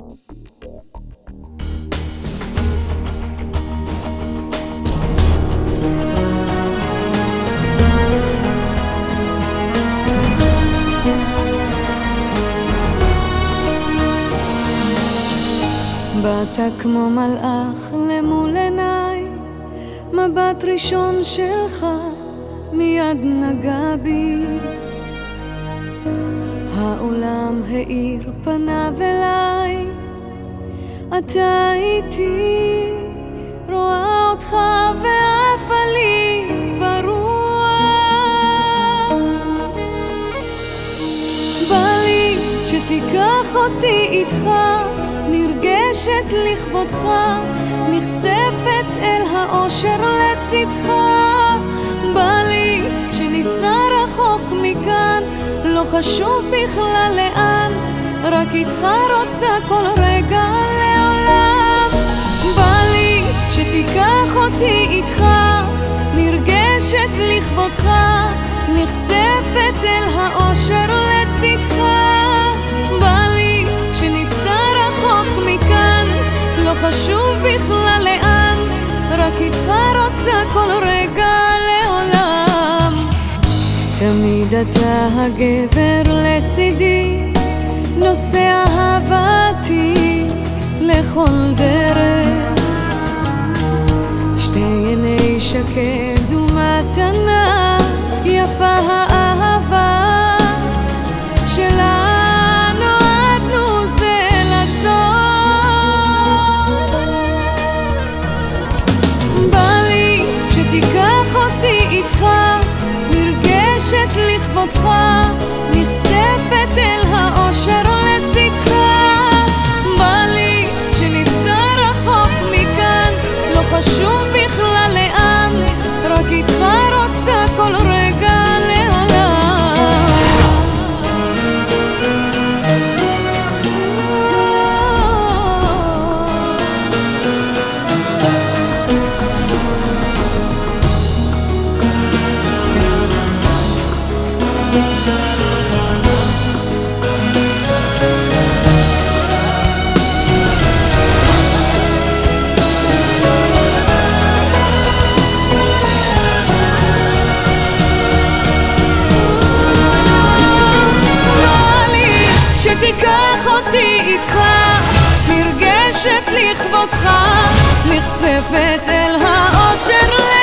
באת כמו מלאך למול עיניי, מבט ראשון שלך מיד נגע בי. העולם האיר פניו אליי, אתה איתי, רואה אותך ועפה לי ברוח. בא לי שתיקח אותי איתך, נרגשת לכבודך, נחשפת אל האושר לצדך. בא לי שניסע רחוק מכאן, לא חשוב בכלל לאן, רק איתך רוצה כל רגע לעולם. בא לי שתיקח אותי איתך, נרגשת לכבודך, נחשפת אל האושר לצדך. בא לי שניסע רחוק מכאן, לא חשוב בכלל לאן, רק איתך רוצה כל רגע לעולם. תמיד אתה הגבר לצידי, נושא אהבתי לכל דרך. שתי עיני שקד ומתנה, יפה האהבה שלנו עדנו זה לסוף. בא לי שתיקח אותי איתך, נרגשת לכבודך, נחשפת אל האושר לצדך. בא לי שניסע רחוק מכאן, לא חשוב בכלל לאן, רק איתך רוצה כל רגע לעולם. תיקח אותי איתך, נרגשת לכבודך, נחשפת אל האושר